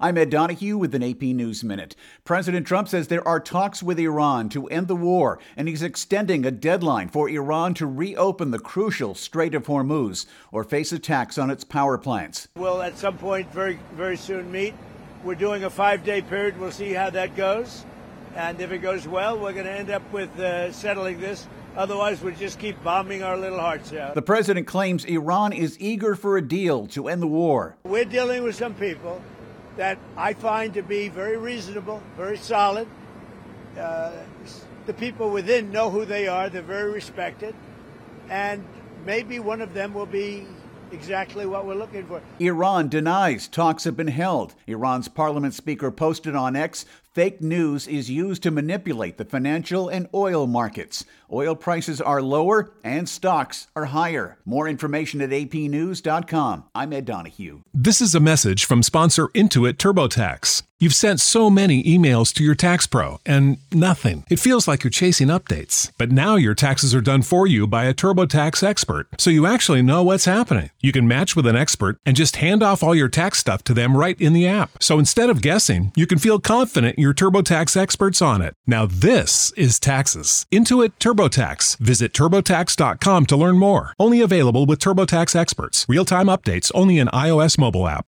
I'm Ed Donahue with an AP News Minute. President Trump says there are talks with Iran to end the war, and he's extending a deadline for Iran to reopen the crucial Strait of Hormuz or face attacks on its power plants. We'll at some point very, very soon meet. We're doing a 5-day period. We'll see how that goes. And if it goes well, we're going to end up with settling this. Otherwise, we'll just keep bombing our little hearts out. The president claims Iran is eager for a deal to end the war. We're dealing with some people that I find to be very reasonable, very solid. The people within know who they are. They're very respected. And maybe one of them will be exactly what we're looking for. Iran denies talks have been held. Iran's parliament speaker posted on X, fake news is used to manipulate the financial and oil markets. Oil prices are lower and stocks are higher. More information at apnews.com. I'm Ed Donahue. This is a message from sponsor Intuit TurboTax. You've sent so many emails to your tax pro and nothing. It feels like you're chasing updates. But now your taxes are done for you by a TurboTax expert, so you actually know what's happening. You can match with an expert and just hand off all your tax stuff to them right in the app. So instead of guessing, you can feel confident your TurboTax expert's on it. Now this is taxes. Intuit TurboTax. Visit TurboTax.com to learn more. Only available with TurboTax experts. Real-time updates only in iOS mobile app.